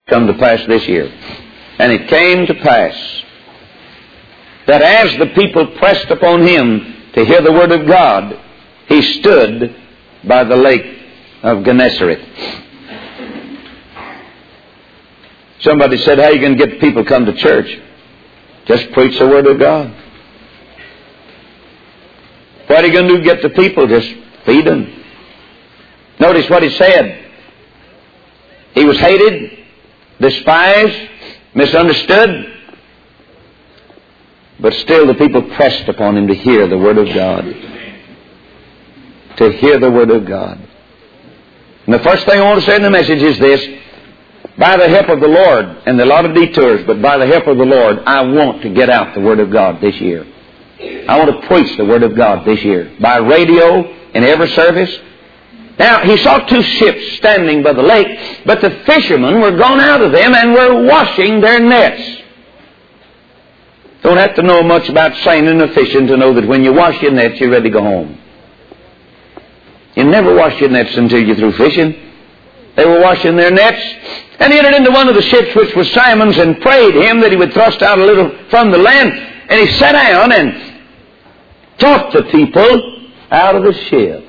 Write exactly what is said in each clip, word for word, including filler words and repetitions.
come to pass this year. And it came to pass that as the people pressed upon him to hear the word of God, he stood by the lake of Gennesaret. Somebody said, how are you going to get people to come to church? Just preach the word of God. What are you going to do to get the people? Just feed them. Notice what he said. He was hated, despised, misunderstood, but still the people pressed upon him to hear the word of God. To hear the word of God. And the first thing I want to say in the message is this. By the help of the Lord, and there are a lot of detours, but by the help of the Lord, I want to get out the word of God this year. I want to preach the word of God this year. By radio, in every service. Now, he saw two ships standing by the lake, but the fishermen were gone out of them and were washing their nets. Don't have to know much about seining or fishing to know that when you wash your nets, you're ready to go home. You never wash your nets until you're through fishing. They were washing their nets, and he entered into one of the ships, which was Simon's, and prayed him that he would thrust out a little from the land. And he sat down and taught the people out of the ship.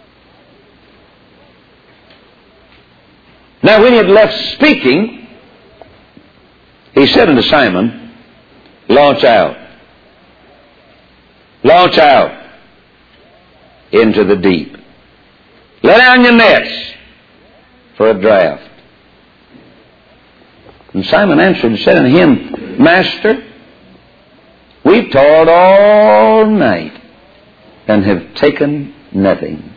Now, when he had left speaking, he said unto Simon, launch out. Launch out into the deep. Let down your nets for a draught. And Simon answered and said unto him, Master, we've toiled all night and have taken nothing.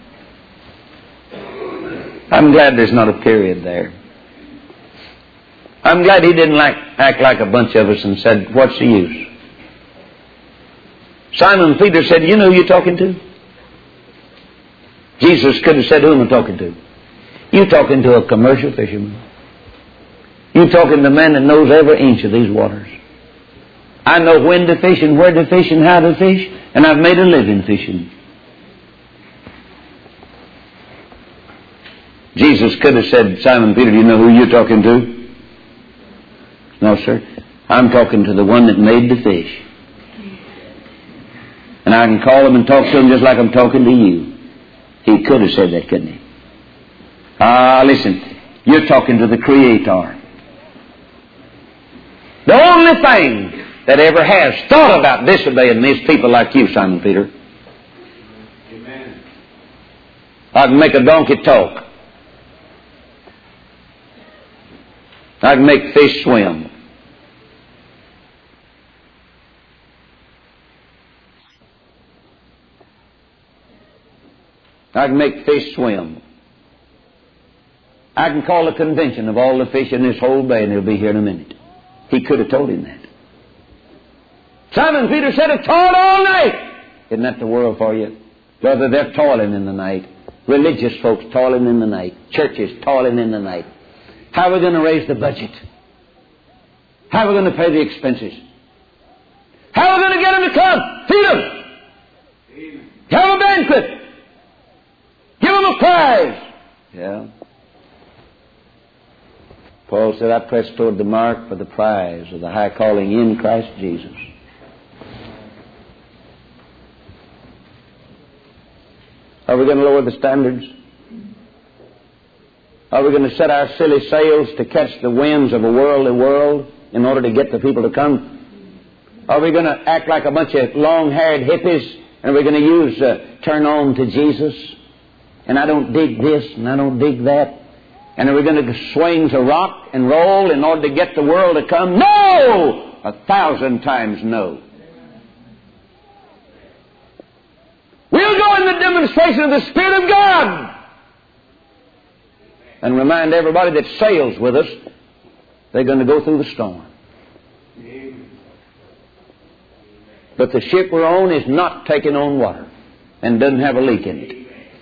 I'm glad there's not a period there. I'm glad he didn't like, act like a bunch of us and said, what's the use? Simon Peter said, you know who you're talking to? Jesus could have said, who am I talking to? You're talking to a commercial fisherman. You're talking to a man that knows every inch of these waters. I know when to fish and where to fish and how to fish, and I've made a living fishing. Jesus could have said, Simon Peter, do you know who you're talking to? No, sir. I'm talking to the one that made the fish. And I can call him and talk to him just like I'm talking to you. He could have said that, couldn't he? Ah, listen. You're talking to the Creator. The only thing that ever has thought about disobeying me is people like you, Simon Peter. Amen. I can make a donkey talk. I can make fish swim. I can make fish swim. I can call a convention of all the fish in this whole bay, and they'll be here in a minute. He could have told him that. Simon Peter said, I've toiled all night. Isn't that the world for you? Brother, they're toiling in the night. Religious folks toiling in the night. Churches toiling in the night. How are we going to raise the budget? How are we going to pay the expenses? How are we going to get them to come? Feed them. Amen. Have a banquet. Give them a prize. Yeah. Paul said, I press toward the mark for the prize of the high calling in Christ Jesus. Are we going to lower the standards? Are we going to set our silly sails to catch the winds of a worldly world in order to get the people to come? Are we going to act like a bunch of long-haired hippies, and are we going to use uh, turn on to Jesus? And I don't dig this and I don't dig that. And are we going to swing to rock and roll in order to get the world to come? No! A thousand times no. We'll go in the demonstration of the Spirit of God and remind everybody that sails with us, they're going to go through the storm. But the ship we're on is not taking on water and doesn't have a leak in it.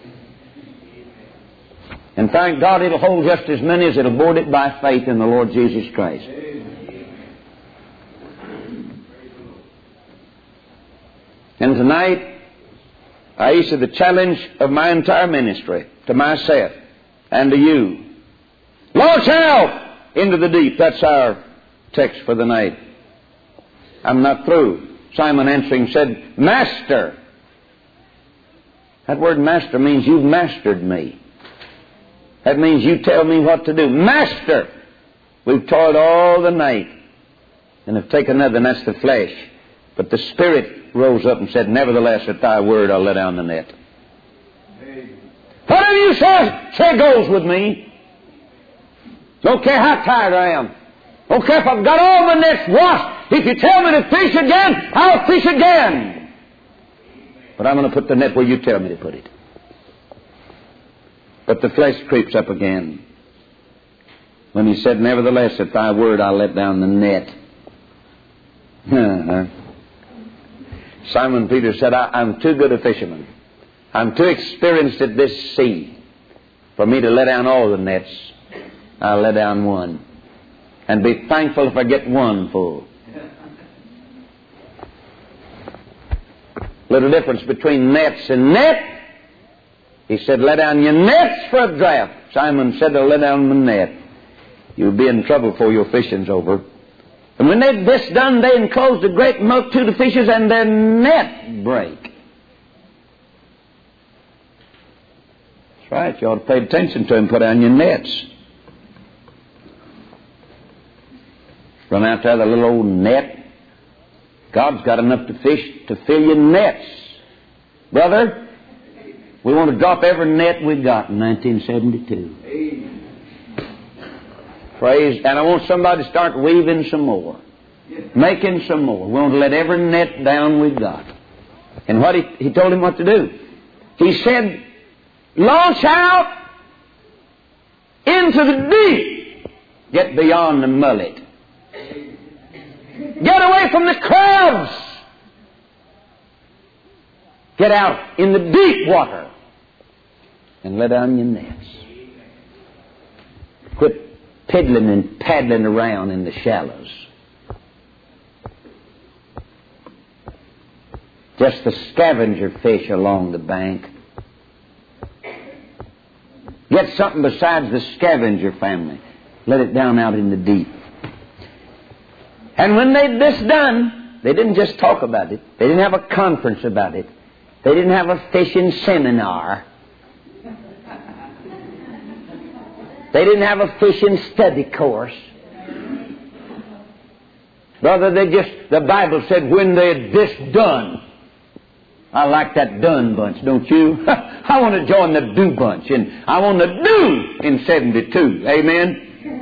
And thank God it'll hold just as many as it'll board it by faith in the Lord Jesus Christ. And tonight, I issue the challenge of my entire ministry to myself and to you. Launch out into the deep. That's our text for the night. I'm not through. Simon answering said, Master. That word master means you've mastered me. That means you tell me what to do. Master! We've toiled all the night and have taken nothing. That's the flesh. But the Spirit rose up and said, Nevertheless, at thy word I'll let down the net. Whatever you say, say goes with me. Don't care how tired I am. Don't care if I've got all my nets washed. If you tell me to fish again, I'll fish again. But I'm going to put the net where you tell me to put it. But the flesh creeps up again. When he said, Nevertheless, at thy word I'll let down the net. Simon Peter said, I, I'm too good a fisherman. I'm too experienced at this sea for me to let down all the nets. I'll let down one. And be thankful if I get one full. Little difference between nets and net. He said, let down your nets for a draft. Simon said, I'll let down my net. You'll be in trouble before your fishing's over. And when they'd this done, they enclosed a great multitude of fishes, and their net brake. That's right. You ought to pay attention to him. Put down your nets. Run out there, the little old net. God's got enough to fish to fill your nets. Brother, we want to drop every net we got in nineteen seventy-two. Amen. Praise. And I want somebody to start weaving some more. Making some more. We want to let every net down we've got. And what he, he told him what to do. He said, launch out into the deep. Get beyond the mullet. Get away from the crowds. Get out in the deep water and let down your nets. Quit piddling and paddling around in the shallows. Just the scavenger fish along the bank. Get something besides the scavenger family. Let it down out in the deep. And when they'd this done, they didn't just talk about it. They didn't have a conference about it. They didn't have a fishing seminar. They didn't have a fishing study course. Brother, they just, the Bible said when they had this done. I like that done bunch, don't you? I want to join the do bunch. And I want to do in seventy-two. Amen?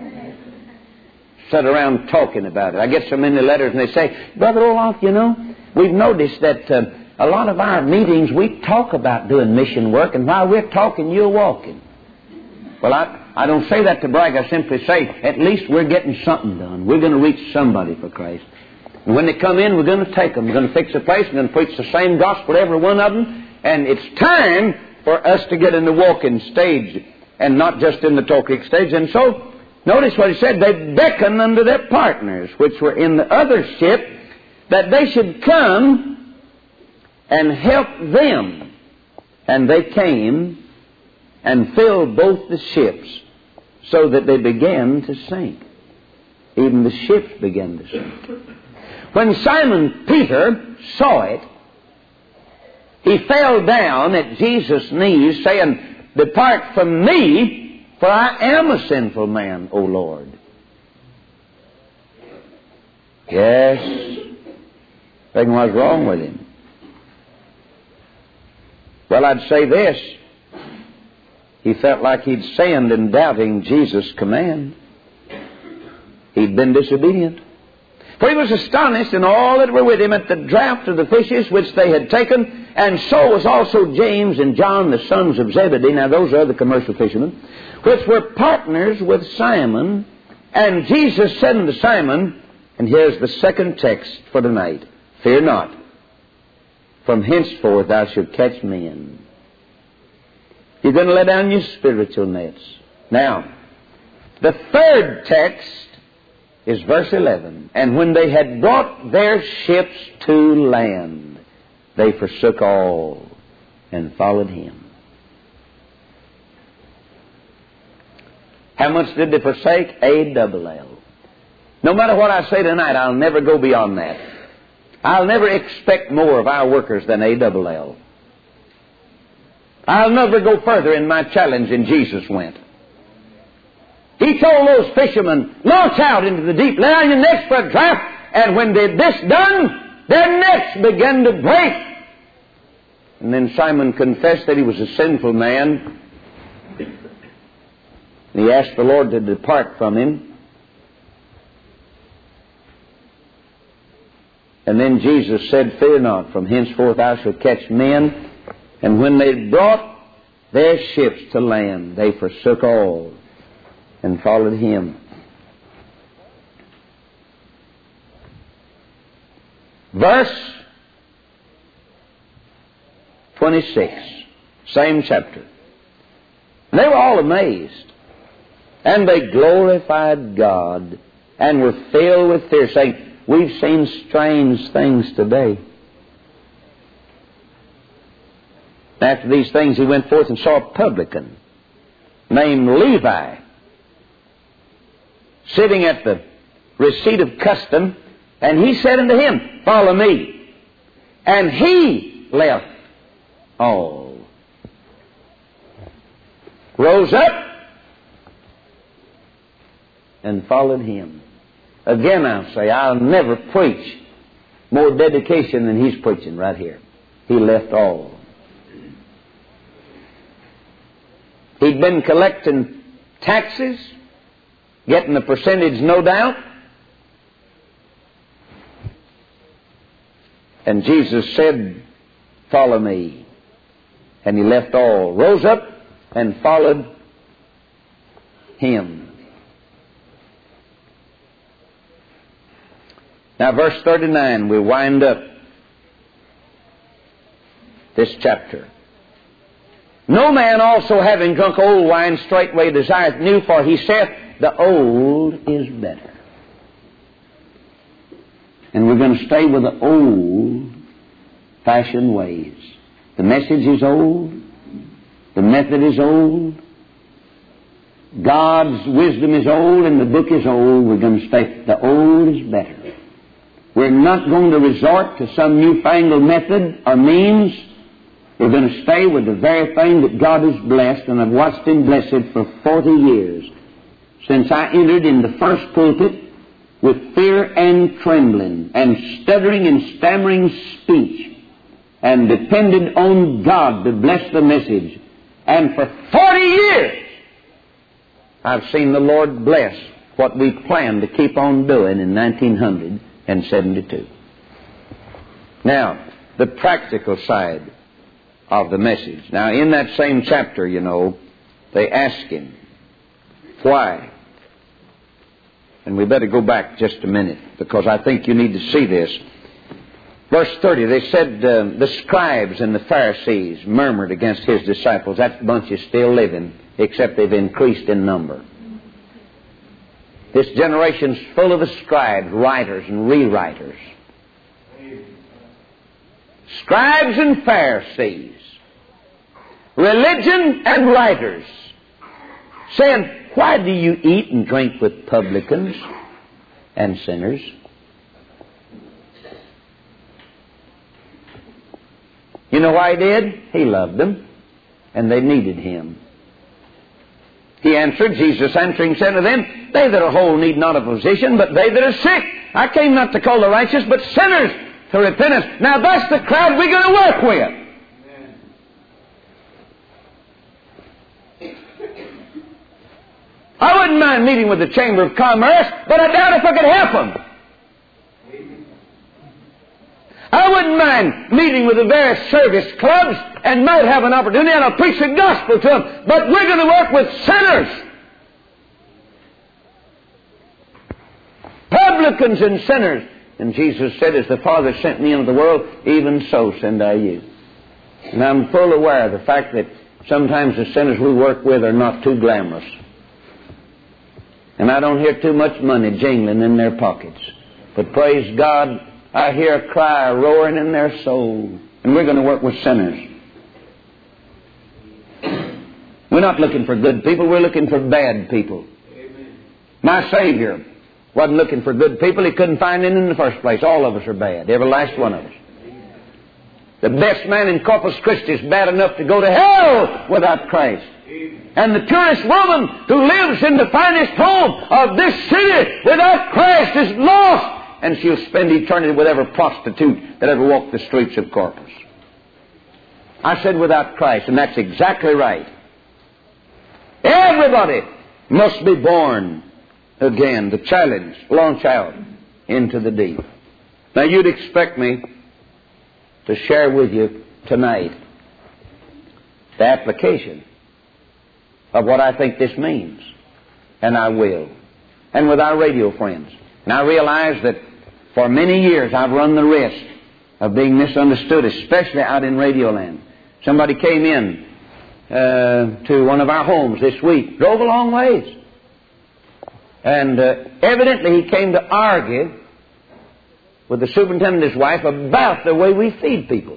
Sit around talking about it. I get so many letters and they say, Brother Olaf, you know, we've noticed that uh, a lot of our meetings we talk about doing mission work, and while we're talking, you're walking. Well, I, I don't say that to brag. I simply say, at least we're getting something done. We're going to reach somebody for Christ. And when they come in, we're going to take them. We're going to fix a place. We're going to preach the same gospel to every one of them. And it's time for us to get in the walking stage and not just in the talking stage. And so, notice what he said. They beckoned unto their partners, which were in the other ship, that they should come and help them. And they came and filled both the ships, so that they began to sink. Even the ships began to sink. When Simon Peter saw it, he fell down at Jesus' knees, saying, Depart from me, for I am a sinful man, O Lord. Yes. Something was wrong with him. Well, I'd say this. He felt like he'd sinned in doubting Jesus' command. He'd been disobedient. For he was astonished, and all that were with him, at the draught of the fishes which they had taken, and so was also James and John, the sons of Zebedee. Now those are the commercial fishermen, which were partners with Simon. And Jesus said unto Simon, and here's the second text for tonight, Fear not, from henceforth thou shalt catch men. You're going to let down your spiritual nets. Now, the third text is verse eleven. And when they had brought their ships to land, they forsook all and followed him. How much did they forsake? A double L. No matter what I say tonight, I'll never go beyond that. I'll never expect more of our workers than A double L. I'll never go further in my challenge than Jesus went. He told those fishermen, launch out into the deep, lay on your necks for a draught, and when they had this done, their nets began to break. And then Simon confessed that he was a sinful man. And he asked the Lord to depart from him. And then Jesus said, fear not, from henceforth I shall catch men. And when they brought their ships to land, they forsook all and followed him. Verse twenty-six, same chapter. And they were all amazed, and they glorified God, and were filled with fear, saying, we've seen strange things today. After these things he went forth and saw a publican named Levi sitting at the receipt of custom, and he said unto him, follow me. And he left all, rose up, and followed him. Again I'll say, I'll never preach more dedication than he's preaching right here. He left all. He'd been collecting taxes, getting the percentage, no doubt. And Jesus said, follow me. And he left all, rose up, and followed him. Now, verse thirty-nine, we wind up this chapter. No man also having drunk old wine straightway desireth new, for he saith, the old is better. And we're going to stay with the old-fashioned ways. The message is old. The method is old. God's wisdom is old and the book is old. We're going to stay. The old is better. We're not going to resort to some newfangled method or means. We're going to stay with the very thing that God has blessed, and I've watched Him bless it for forty years. Since I entered in the first pulpit with fear and trembling and stuttering and stammering speech, and depended on God to bless the message. And for forty years, I've seen the Lord bless what we planned to keep on doing in nineteen seventy-two. Now, the practical side of the message. Now, in that same chapter, you know, they ask him, why? And we better go back just a minute, because I think you need to see this. Verse thirty, they said, uh, the scribes and the Pharisees murmured against his disciples. That bunch is still living, except they've increased in number. This generation's full of the scribes, writers and rewriters. Scribes and Pharisees, religion and writers, saying, why do you eat and drink with publicans and sinners? You know why he did? He loved them, and they needed him. He answered, Jesus answering said to them, they that are whole need not a physician, but they that are sick. I came not to call the righteous, but sinners to repentance. Now that's the crowd we're going to work with. I wouldn't mind meeting with the Chamber of Commerce, but I doubt if I could help them. I wouldn't mind meeting with the various service clubs and might have an opportunity and I'll preach the gospel to them. But we're going to work with sinners. Publicans and sinners. And Jesus said, as the Father sent me into the world, even so send I you. And I'm full aware of the fact that sometimes the sinners we work with are not too glamorous. And I don't hear too much money jingling in their pockets. But praise God, I hear a cry roaring in their soul. And we're going to work with sinners. We're not looking for good people. We're looking for bad people. Amen. My Savior wasn't looking for good people. He couldn't find any in the first place. All of us are bad. Every last one of us. The best man in Corpus Christi is bad enough to go to hell without Christ. And the purest woman who lives in the finest home of this city without Christ is lost. And she'll spend eternity with every prostitute that ever walked the streets of Corpus. I said without Christ, and that's exactly right. Everybody must be born again. The challenge, launch out into the deep. Now you'd expect me to share with you tonight the application of what I think this means. And I will. And with our radio friends. And I realize that for many years I've run the risk of being misunderstood, especially out in Radio Land. Somebody came in uh, to one of our homes this week, drove a long ways. And uh, evidently he came to argue with the superintendent and his wife about the way we feed people.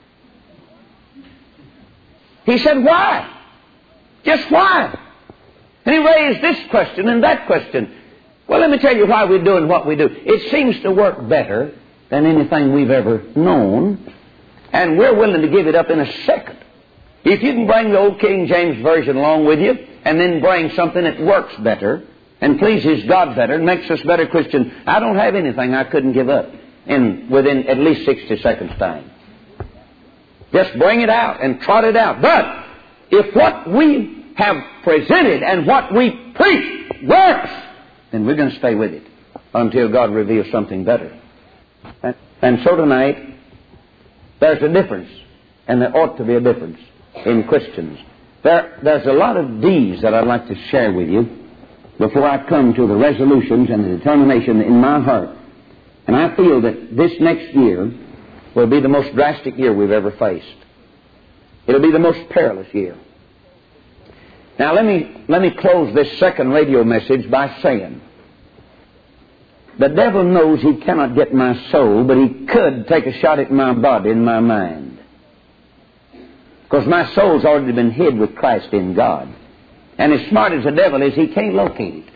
He said, why? Just why? And he raised this question and that question. Well, let me tell you why we're doing what we do. It seems to work better than anything we've ever known, and we're willing to give it up in a second. If you can bring the old King James Version along with you, and then bring something that works better, and pleases God better, and makes us better Christians, I don't have anything I couldn't give up in within at least sixty seconds time. Just bring it out and trot it out. But if what we have presented and what we preach works, then we're going to stay with it until God reveals something better. And so tonight, there's a difference, and there ought to be a difference in Christians. There, there's a lot of D's that I'd like to share with you before I come to the resolutions and the determination in my heart. And I feel that this next year will be the most drastic year we've ever faced. It'll be the most perilous year. Now let me, let me close this second radio message by saying, the devil knows he cannot get my soul, but he could take a shot at my body and my mind. Because my soul's already been hid with Christ in God. And as smart as the devil is, he can't locate it.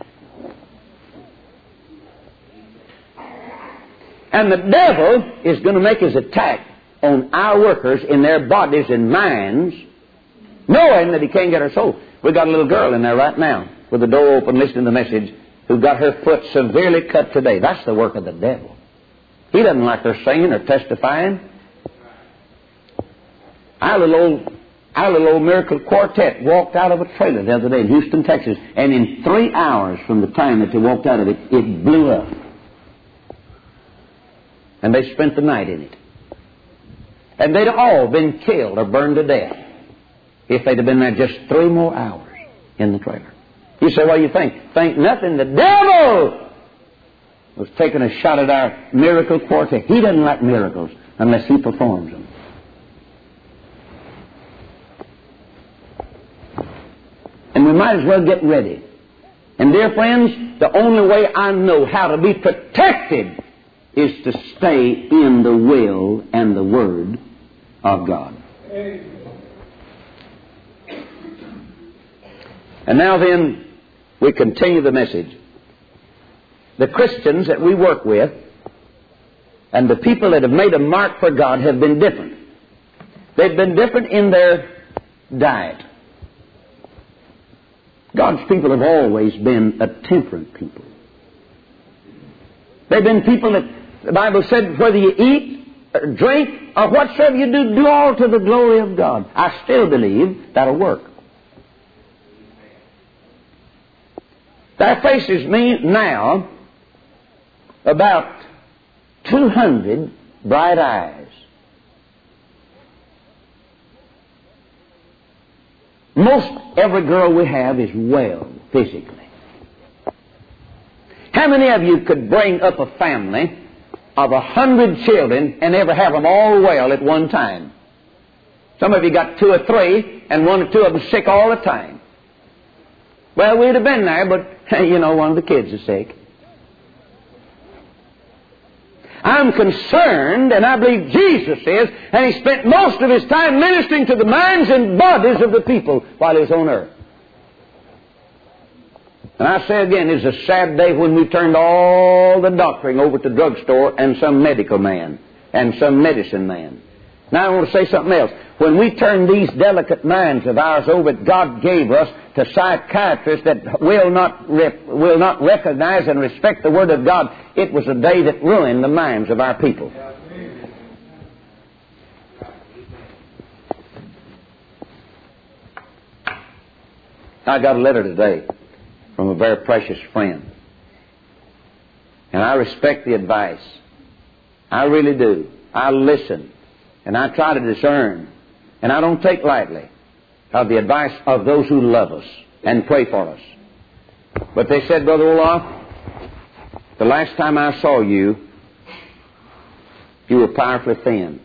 And the devil is going to make his attack on our workers in their bodies and minds, knowing that he can't get our soul. We've got a little girl in there right now with the door open listening to the message who got her foot severely cut today. That's the work of the devil. He doesn't like their singing or testifying. Our little old, our little old miracle quartet walked out of a trailer the other day in Houston, Texas, and in three hours from the time that they walked out of it, it blew up. And they spent the night in it. And they'd all been killed or burned to death if they'd have been there just three more hours in the trailer. You say, what do you think? Think nothing. The devil was taking a shot at our miracle quartet. He doesn't like miracles unless he performs them. And we might as well get ready. And dear friends, the only way I know how to be protected is to stay in the will and the Word of God. And now then, we continue the message. The Christians that we work with and the people that have made a mark for God have been different. They've been different in their diet. God's people have always been a temperate people. They've been people that the Bible said, whether you eat or drink or whatsoever you do, do all to the glory of God. I still believe that'll work. That faces me now about two hundred bright eyes. Most every girl we have is well physically. How many of you could bring up a family of a hundred children and ever have them all well at one time? Some of you got two or three and one or two of them sick all the time. Well, we'd have been there, but, you know, one of the kids is sick. I'm concerned, and I believe Jesus is, and He spent most of His time ministering to the minds and bodies of the people while He was on earth. And I say again, it's a sad day when we turned all the doctoring over to drugstore and some medical man and some medicine man. Now I want to say something else. When we turn these delicate minds of ours over that God gave us to psychiatrists that will not rep, will not recognize and respect the Word of God, it was a day that ruined the minds of our people. I got a letter today from a very precious friend. And I respect the advice. I really do. I listen. And I try to discern. And I don't take lightly of the advice of those who love us and pray for us. But they said, Brother Olaf, the last time I saw you, you were powerfully thin.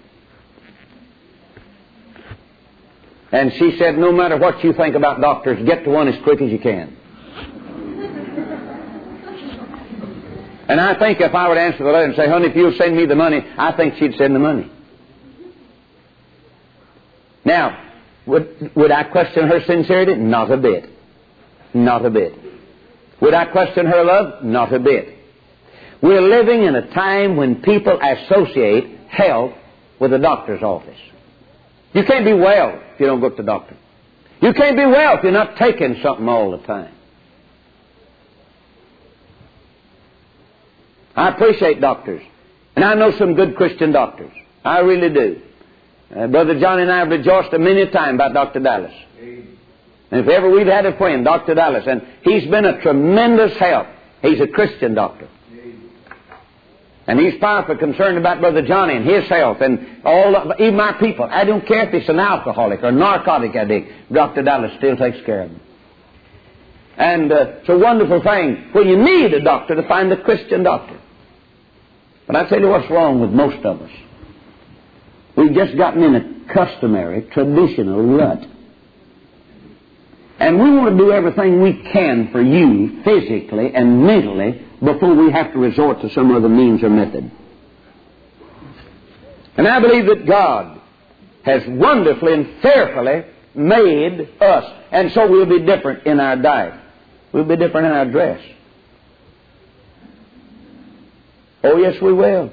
And she said, no matter what you think about doctors, get to one as quick as you can. And I think if I would answer the letter and say, honey, if you'll send me the money, I think she'd send the money. Now, would, would I question her sincerity? Not a bit. Not a bit. Would I question her love? Not a bit. We're living in a time when people associate health with a doctor's office. You can't be well if you don't go to the doctor. You can't be well if you're not taking something all the time. I appreciate doctors. And I know some good Christian doctors. I really do. Uh, Brother John and I have rejoiced a many a time about Doctor Dallas. And if ever we've had a friend, Doctor Dallas, and he's been a tremendous help. He's a Christian doctor. And he's powerfully concerned about Brother Johnny and his health and all of, even my people. I don't care if he's an alcoholic or a narcotic addict. Doctor Dallas still takes care of him. And uh, it's a wonderful thing when you need a doctor to find a Christian doctor. But I tell you what's wrong with most of us. We've just gotten in a customary, traditional rut. And we want to do everything we can for you physically and mentally before we have to resort to some other means or method. And I believe that God has wonderfully and fearfully made us. And so we'll be different in our diet. We'll be different in our dress. Oh, yes, we will.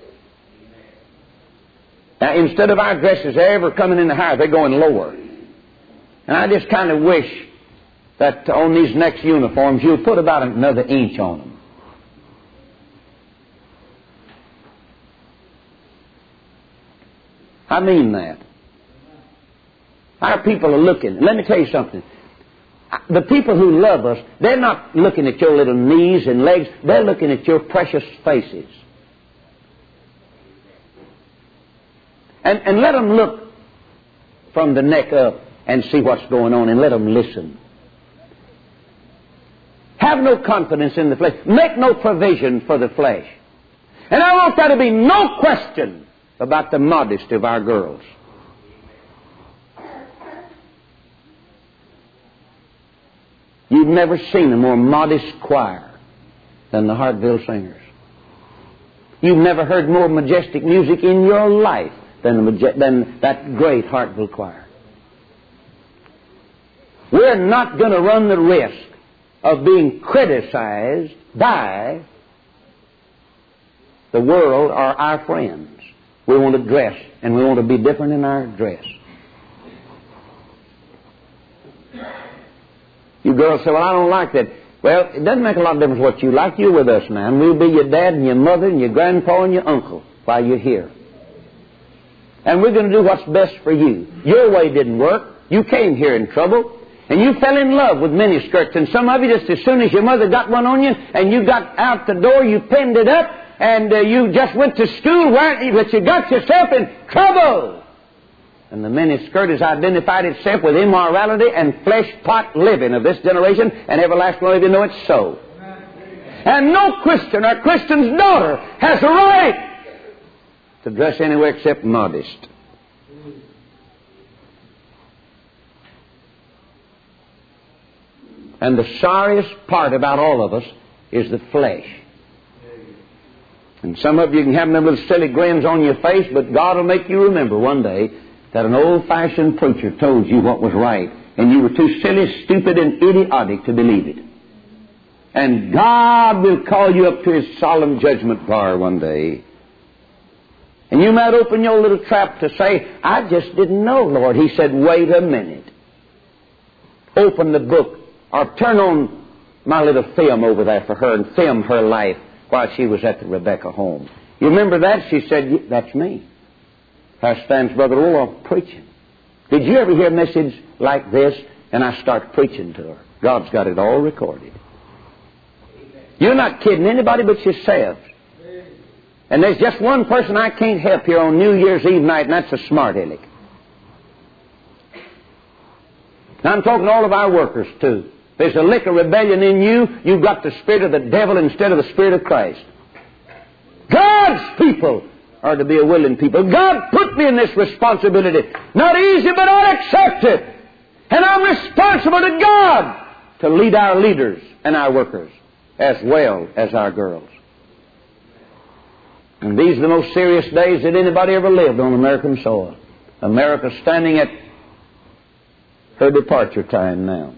Now, instead of our dresses ever coming in the higher, they're going lower. And I just kind of wish that on these next uniforms, you'll put about another inch on them. I mean that. Our people are looking. Let me tell you something. The people who love us, they're not looking at your little knees and legs. They're looking at your precious faces. And, and let them look from the neck up and see what's going on, and let them listen. Have no confidence in the flesh. Make no provision for the flesh. And I want there to be no question about the modesty of our girls. You've never seen a more modest choir than the Hartville Singers. You've never heard more majestic music in your life than, the, than that great Hartville choir. We're not going to run the risk of being criticized by the world or our friends. We want to dress, and we want to be different in our dress. You girls say, well, I don't like that. Well, it doesn't make a lot of difference what you like. You're with us now, and we'll be your dad and your mother and your grandpa and your uncle while you're here. And we're going to do what's best for you. Your way didn't work. You came here in trouble. And you fell in love with miniskirts. And some of you, just as soon as your mother got one on you and you got out the door, you pinned it up and uh, you just went to school, where, but you got yourself in trouble. And the miniskirt has identified itself with immorality and flesh-pot living of this generation, and every last one of you know it's so. And no Christian or Christian's daughter has a right to dress anywhere except modest. And the sorriest part about all of us is the flesh. And some of you can have them little silly grins on your face, but God will make you remember one day that an old-fashioned preacher told you what was right, and you were too silly, stupid, and idiotic to believe it. And God will call you up to His solemn judgment bar one day. And you might open your little trap to say, I just didn't know, Lord. He said, wait a minute. Open the book, or turn on my little film over there for her and film her life while she was at the Rebecca home. You remember that? She said, that's me. There stands Brother Olaf preaching. Did you ever hear a message like this? And I start preaching to her. God's got it all recorded. You're not kidding anybody but yourself. And there's just one person I can't help here on New Year's Eve night, and that's a smart aleck. Now I'm talking to all of our workers, too. There's a lick of rebellion in you. You've got the spirit of the devil instead of the spirit of Christ. God's people are to be a willing people. God put me in this responsibility. Not easy, but I accept it. And I'm responsible to God to lead our leaders and our workers as well as our girls. And these are the most serious days that anybody ever lived on American soil. America's standing at her departure time now.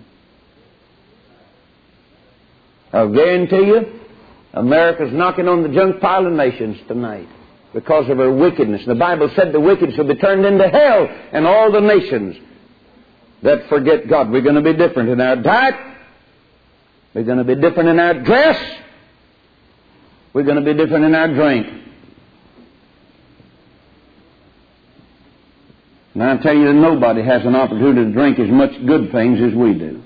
I'll guarantee you, America's knocking on the junk pile of nations tonight because of her wickedness. The Bible said the wicked shall be turned into hell, and all the nations that forget God. We're going to be different in our diet. We're going to be different in our dress. We're going to be different in our drink. And I tell you that nobody has an opportunity to drink as much good things as we do.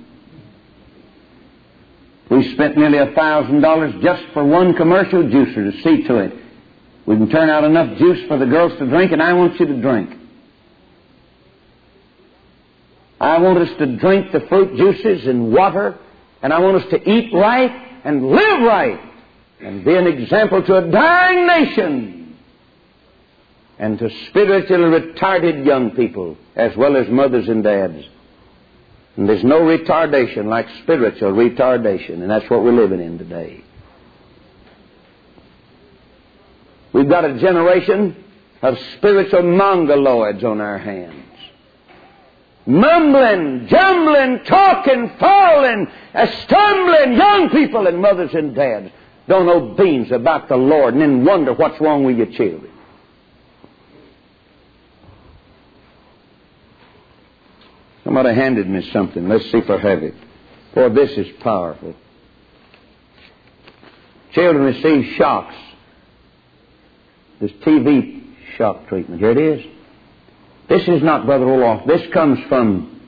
We spent nearly a thousand dollars just for one commercial juicer to see to it. We can turn out enough juice for the girls to drink, and I want you to drink. I want us to drink the fruit juices and water, and I want us to eat right and live right and be an example to a dying nation and to spiritually retarded young people as well as mothers and dads. And there's no retardation like spiritual retardation, and that's what we're living in today. We've got a generation of spiritual mongoloids on our hands. Mumbling, jumbling, talking, falling, stumbling, young people and mothers and dads don't know beans about the Lord and then wonder what's wrong with your children. Somebody handed me something. Let's see if I have it. Boy, this is powerful. Children receive shocks. This T V shock treatment. Here it is. This is not Brother Olaf. This comes from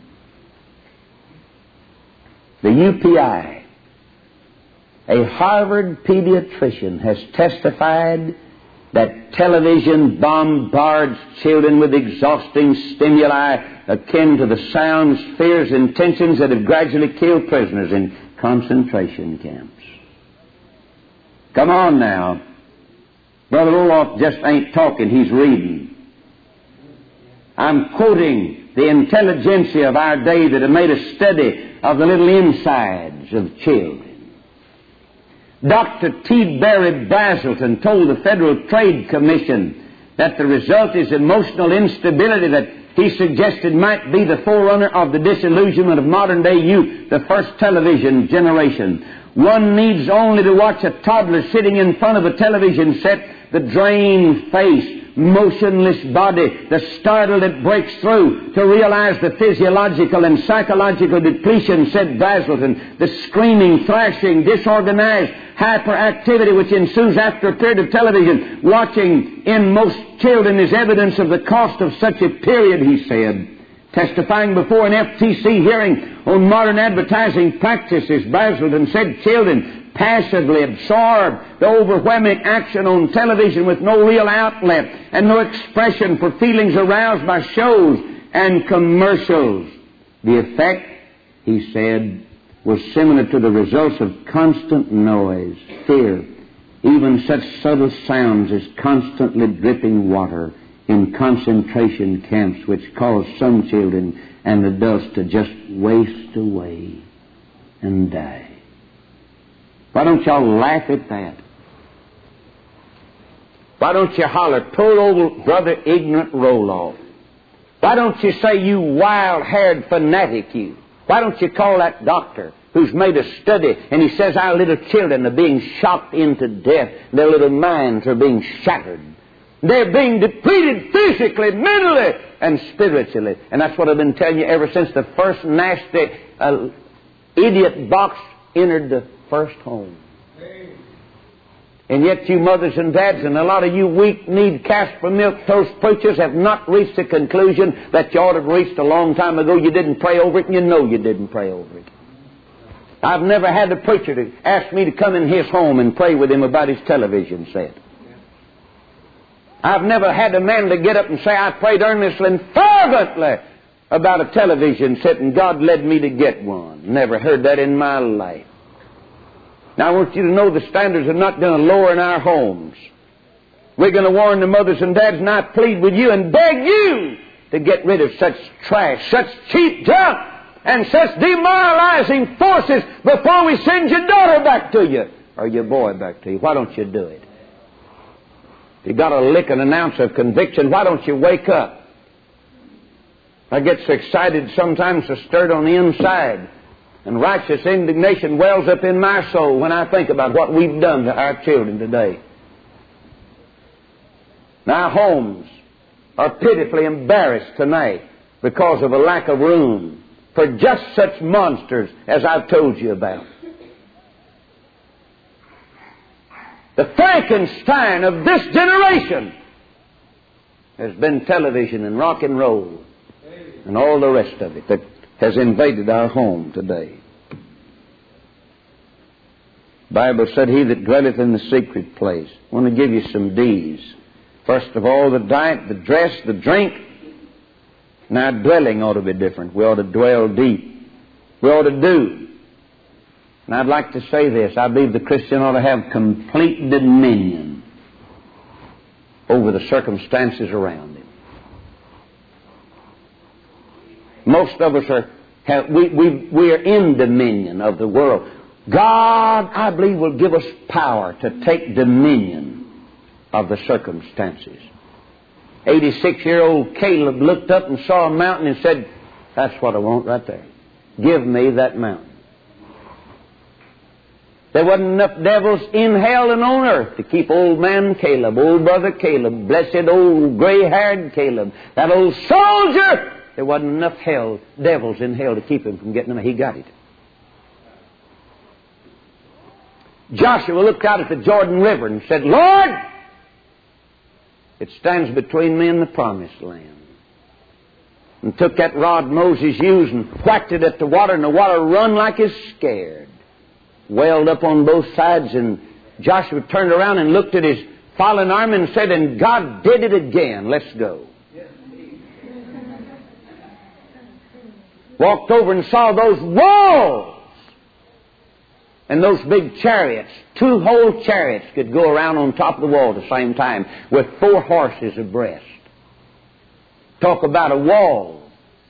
the U P I. A Harvard pediatrician has testified that television bombards children with exhausting stimuli akin to the sounds, fears, and tensions that have gradually killed prisoners in concentration camps. Come on now. Brother Olaf just ain't talking, he's reading. I'm quoting the intelligentsia of our day that have made a study of the little insides of children. Doctor T. Barry Brazelton told the Federal Trade Commission that the result is emotional instability that he suggested might be the forerunner of the disillusionment of modern-day youth, the first television generation. One needs only to watch a toddler sitting in front of a television set, the drained face, motionless body, the startle that breaks through, to realize the physiological and psychological depletion, said Brazelton, the screaming, thrashing, disorganized hyperactivity which ensues after a period of television watching in most children is evidence of the cost of such a period, he said. Testifying before an F T C hearing on modern advertising practices, Brazelton said children passively absorb the overwhelming action on television with no real outlet and no expression for feelings aroused by shows and commercials. The effect, he said, was similar to the results of constant noise, fear, even such subtle sounds as constantly dripping water in concentration camps, which cause some children and adults to just waste away and die. Why don't y'all laugh at that? Why don't you holler, poor old brother ignorant Roloff? Why don't you say, you wild-haired fanatic, you? Why don't you call that doctor who's made a study and he says our little children are being shocked into death. Their little minds are being shattered. They're being depleted physically, mentally, and spiritually. And that's what I've been telling you ever since the first nasty uh, idiot box entered the first home. And yet you mothers and dads and a lot of you weak-kneed, cast-for-milk-toast preachers have not reached the conclusion that you ought to have reached a long time ago. You didn't pray over it, and you know you didn't pray over it. I've never had a preacher to ask me to come in his home and pray with him about his television set. I've never had a man to get up and say, I prayed earnestly and fervently about a television set, and God led me to get one. Never heard that in my life. Now, I want you to know the standards are not going to lower in our homes. We're going to warn the mothers and dads, and I plead with you and beg you to get rid of such trash, such cheap junk, and such demoralizing forces before we send your daughter back to you or your boy back to you. Why don't you do it? If you got a lick and an ounce of conviction, why don't you wake up? I get so excited sometimes, so stirred on the inside. And righteous indignation wells up in my soul when I think about what we've done to our children today. Now, our homes are pitifully embarrassed tonight because of a lack of room for just such monsters as I've told you about. The Frankenstein of this generation has been television and rock and roll and all the rest of it that has invaded our home today. The Bible said, he that dwelleth in the secret place. I want to give you some D's. First of all, the diet, the dress, the drink. Now, dwelling ought to be different. We ought to dwell deep. We ought to do. And I'd like to say this. I believe the Christian ought to have complete dominion over the circumstances around him. Most of us are, have, we, we, we are in dominion of the world. God, I believe, will give us power to take dominion of the circumstances. eighty-six-year-old Caleb looked up and saw a mountain and said, that's what I want right there. Give me that mountain. There wasn't enough devils in hell and on earth to keep old man Caleb, old brother Caleb, blessed old gray-haired Caleb, that old soldier. There wasn't enough hell, devils in hell to keep him from getting him. He got it. Joshua looked out at the Jordan River and said, Lord, it stands between me and the promised land. And took that rod Moses used and whacked it at the water, and the water run like it's scared. Welled up on both sides, and Joshua turned around and looked at his fallen army and said, and God did it again. Let's go. Walked over and saw those walls and those big chariots. Two whole chariots could go around on top of the wall at the same time with four horses abreast. Talk about a wall.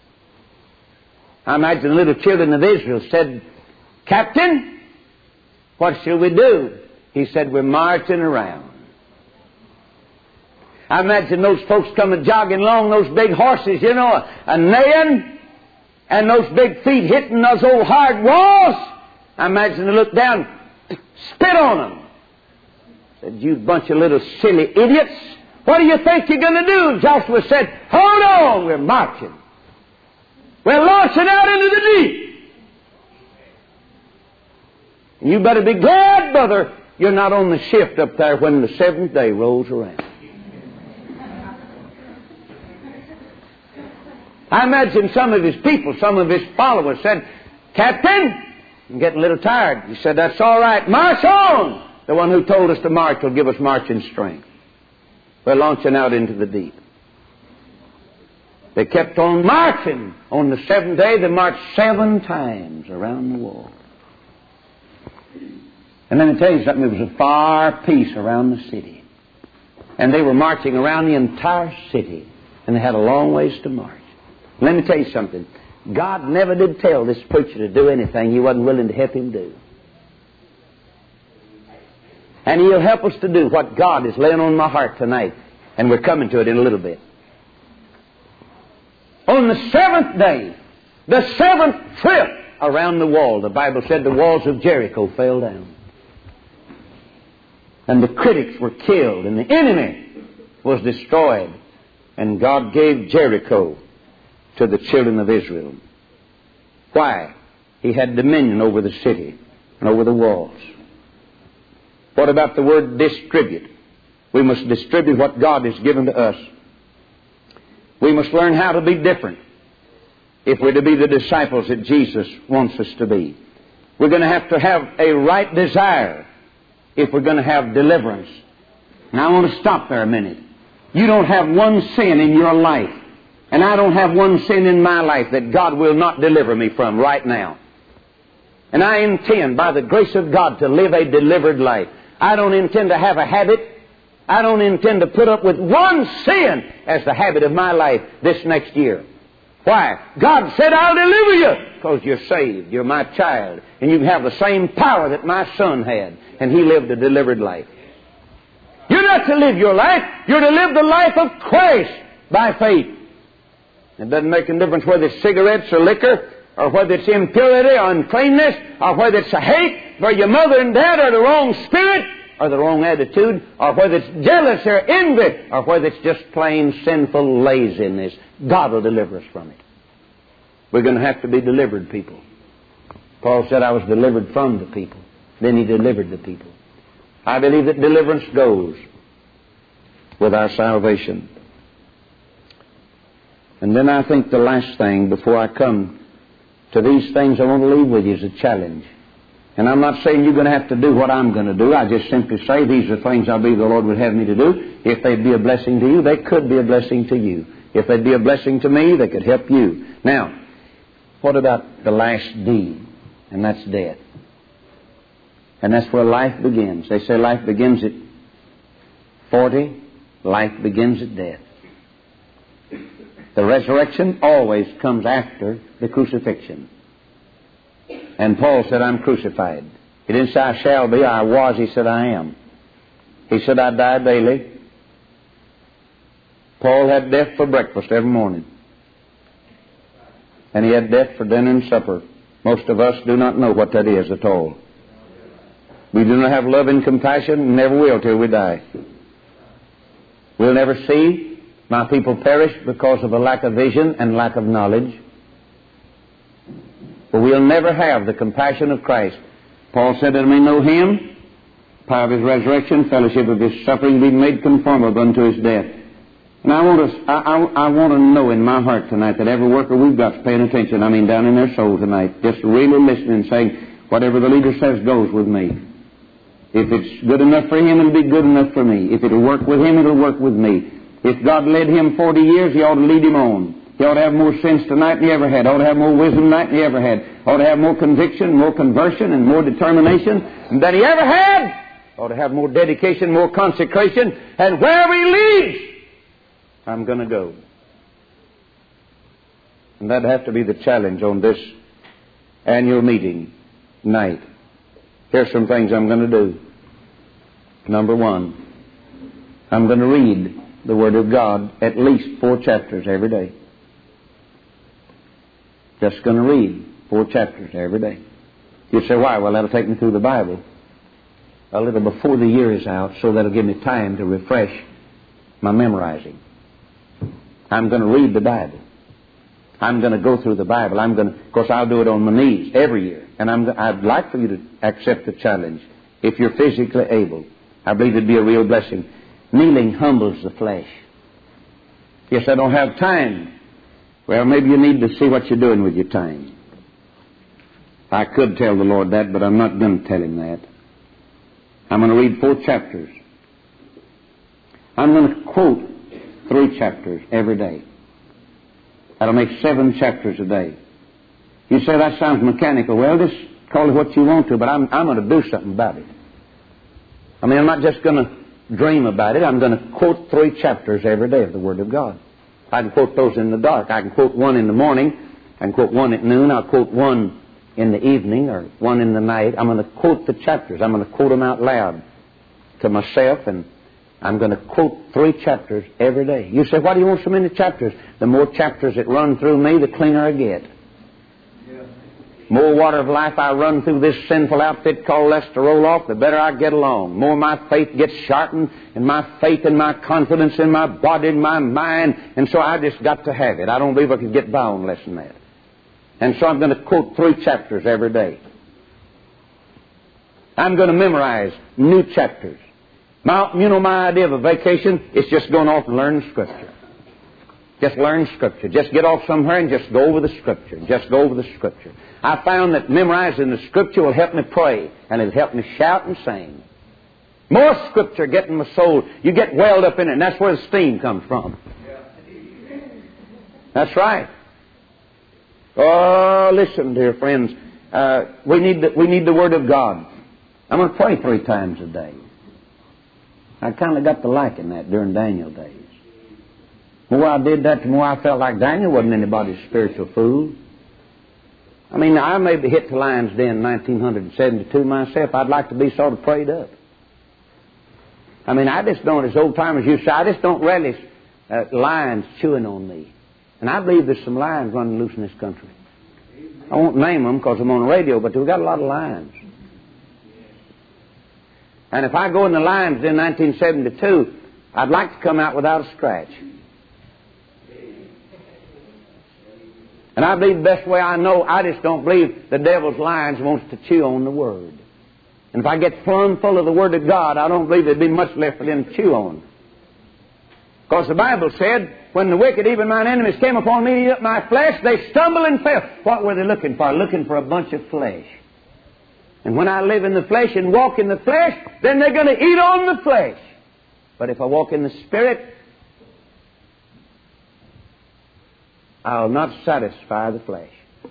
I imagine the little children of Israel said, Captain, what shall we do? He said, we're marching around. I imagine those folks coming jogging along, those big horses, you know, a neighing, and those big feet hitting those old hard walls. I imagine they looked down, spit on them. Said, you bunch of little silly idiots. What do you think you're going to do? Joshua said, hold on, we're marching. We're launching out into the deep. And you better be glad, brother, you're not on the shift up there when the seventh day rolls around. I imagine some of his people, some of his followers said, Captain, I'm getting a little tired. He said, that's all right. March on. The one who told us to march will give us marching strength. We're launching out into the deep. They kept on marching. On the seventh day, they marched seven times around the wall. And let me tell you something. There was a far peace around the city. And they were marching around the entire city. And they had a long ways to march. Let me tell you something. God never did tell this preacher to do anything he wasn't willing to help him do. And He'll help us to do what God is laying on my heart tonight. And we're coming to it in a little bit. On the seventh day, the seventh trip around the wall, the Bible said the walls of Jericho fell down. And the critics were killed, and the enemy was destroyed. And God gave Jericho to the children of Israel. Why? He had dominion over the city and over the walls. What about the word distribute? We must distribute what God has given to us. We must learn how to be different if we're to be the disciples that Jesus wants us to be. We're going to have to have a right desire if we're going to have deliverance. Now I want to stop there a minute. You don't have one sin in your life, and I don't have one sin in my life that God will not deliver me from right now. And I intend, by the grace of God, to live a delivered life. I don't intend to have a habit. I don't intend to put up with one sin as the habit of my life this next year. Why? God said, I'll deliver you because you're saved. You're my child. And you have the same power that my son had. And he lived a delivered life. You're not to live your life. You're to live the life of Christ by faith. It doesn't make a difference whether it's cigarettes or liquor, or whether it's impurity or uncleanness, or whether it's a hate for your mother and dad, or the wrong spirit, or the wrong attitude, or whether it's jealous or envy, or whether it's just plain sinful laziness. God will deliver us from it. We're going to have to be delivered people. Paul said, I was delivered from the people. Then he delivered the people. I believe that deliverance goes with our salvation. And then I think the last thing, before I come to these things I want to leave with you, is a challenge. And I'm not saying you're going to have to do what I'm going to do. I just simply say these are things I believe the Lord would have me to do. If they'd be a blessing to you, they could be a blessing to you. If they'd be a blessing to me, they could help you. Now, what about the last D? And that's death. And that's where life begins. They say life begins at forty. Life begins at death. The resurrection always comes after the crucifixion. And Paul said, I'm crucified. He didn't say I shall be, I was. He said, I am. He said, I die daily. Paul had death for breakfast every morning. And he had death for dinner and supper. Most of us do not know what that is at all. We do not have love and compassion and never will till we die. We'll never see. My people perish because of a lack of vision and lack of knowledge. But we'll never have the compassion of Christ. Paul said that we know Him, power of His resurrection, fellowship of His suffering, being made conformable unto His death. And I want to, I, I, I want to know in my heart tonight that every worker we've got is paying attention. I mean down in their soul tonight, just really listening and saying, whatever the leader says goes with me. If it's good enough for him, it'll be good enough for me. If it'll work with him, it'll work with me. If God led him forty years, He ought to lead him on. He ought to have more sense tonight than he ever had. Ought to have more wisdom tonight than he ever had. Ought to have more conviction, more conversion, and more determination than he ever had. Ought to have more dedication, more consecration. And wherever he leads, I'm going to go. And that'd have to be the challenge on this annual meeting night. Here's some things I'm going to do. Number one, I'm going to read the Word of God at least four chapters every day. Just going to read four chapters every day. You say, why? Well, that'll take me through the Bible a little before the year is out, so that'll give me time to refresh my memorizing. I'm going to read the Bible. I'm going to go through the Bible. I'm going to, of course, I'll do it on my knees every year. And I'm, I'd like for you to accept the challenge. If you're physically able, I believe it'd be a real blessing. Kneeling humbles the flesh. Yes, I don't have time. Well, maybe you need to see what you're doing with your time. I could tell the Lord that, but I'm not going to tell Him that. I'm going to read four chapters. I'm going to quote three chapters every day. That'll make seven chapters a day. You say, that sounds mechanical. Well, just call it what you want to, but I'm, I'm going to do something about it. I mean, I'm not just going to dream about it. I'm going to quote three chapters every day of the Word of God. I can quote those in the dark. I can quote one in the morning. I can quote one at noon. I'll quote one in the evening or one in the night. I'm going to quote the chapters. I'm going to quote them out loud. to myself, and I'm going to quote three chapters every day. You say, why do you want so many chapters? The more chapters that run through me, the cleaner I get. More water of life I run through this sinful outfit called Lester Roloff, the better I get along. More my faith gets sharpened, and my faith and my confidence in my body and my mind. And so I just got to have it. I don't believe I could get by on less than that. And so I'm going to quote three chapters every day. I'm going to memorize new chapters. My, you know, my idea of a vacation is just going off and learning Scripture. Just learn Scripture. Just get off somewhere and just go over the Scripture. Just go over the Scripture. I found that memorizing the Scripture will help me pray, and it'll help me shout and sing. More Scripture getting my soul. You get welled up in it, and that's where the steam comes from. That's right. Oh, listen, dear friends. Uh, we need the, we need the Word of God. I'm going to pray three times a day. I kind of got to liking that during Daniel days. The more I did that, the more I felt like Daniel wasn't anybody's spiritual fool. I mean, I maybe hit the lion's den in nineteen seventy-two myself. I'd like to be sort of prayed up. I mean, I just don't, as old-timers used to say, I just don't relish uh, lions chewing on me. And I believe there's some lions running loose in this country. I won't name them because I'm on the radio, but we've got a lot of lions. And if I go in the lion's den in nineteen seventy-two, I'd like to come out without a scratch. And I believe the best way I know, I just don't believe the devil's lions wants to chew on the Word. And if I get plumb full of the Word of God, I don't believe there'd be much left for them to chew on. Because the Bible said, when the wicked, even mine enemies, came upon me to eat up my flesh, they stumbled and fell. What were they looking for? Looking for a bunch of flesh. And when I live in the flesh and walk in the flesh, then they're going to eat on the flesh. But if I walk in the Spirit, I'll not satisfy the flesh.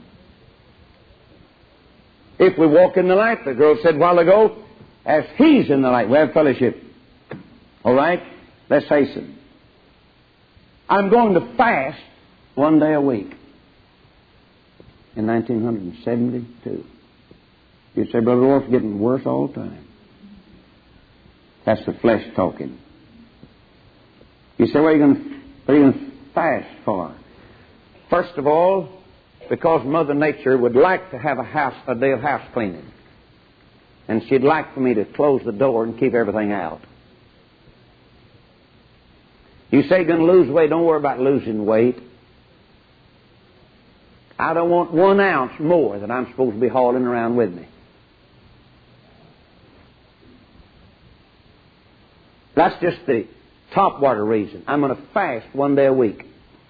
If we walk in the light, the girl said a while ago, as He's in the light, we have fellowship. All right? Let's hasten. I'm going to fast one day a week in nineteen seventy-two. You say, Brother Wolf's getting worse all the time. That's the flesh talking. You say, what are you going to, what are you going to fast for? First of all, because Mother Nature would like to have a house, a day of house cleaning. And she'd like for me to close the door and keep everything out. You say you're going to lose weight, don't worry about losing weight. I don't want one ounce more that I'm supposed to be hauling around with me. That's just the top water reason. I'm going to fast one day a week.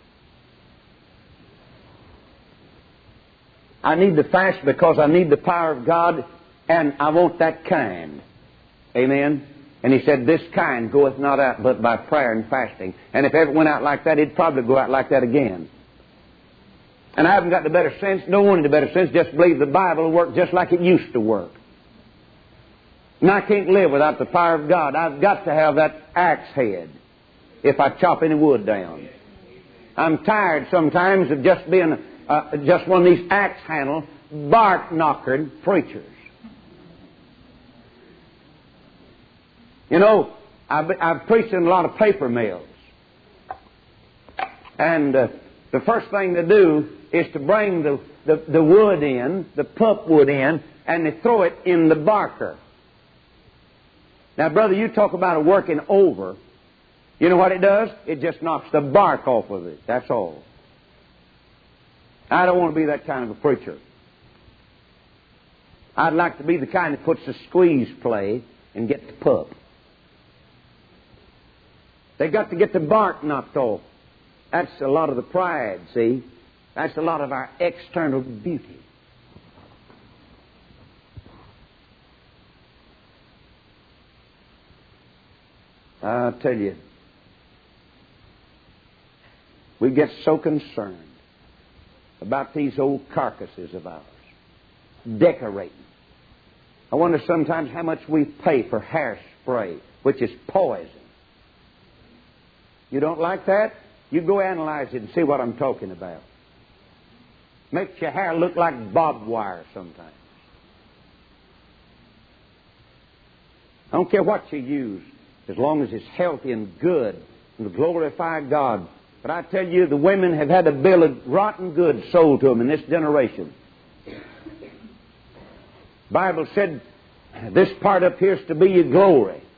I need to fast because I need the power of God, and I want that kind. Amen? And He said, this kind goeth not out but by prayer and fasting. And if it ever went out like that, it'd probably go out like that again. And I haven't got the better sense, don't want the better sense, just believe the Bible will work just like it used to work. And I can't live without the power of God. I've got to have that axe head if I chop any wood down. I'm tired sometimes of just being uh, just one of these axe handle, bark knocking preachers. You know, I've, I've preached in a lot of paper mills. And uh, the first thing they do is to bring the, the, the wood in, the pulp wood in, and they throw it in the barker. Now, brother, you talk about it working over. You know what it does? It just knocks the bark off of it. That's all. I don't want to be that kind of a preacher. I'd like to be the kind that puts the squeeze play and get the pulp. They've got to get the bark knocked off. That's a lot of the pride, see? That's a lot of our external beauty. I'll tell you, we get so concerned about these old carcasses of ours, decorating. I wonder sometimes how much we pay for hairspray, which is poison. You don't like that? You go analyze it and see what I'm talking about. Makes your hair look like barbed wire sometimes. I don't care what you use, as long as it's healthy and good and to glorify God. But I tell you, the women have had a bill of rotten goods sold to them in this generation. The Bible said, this part up here is to be your glory.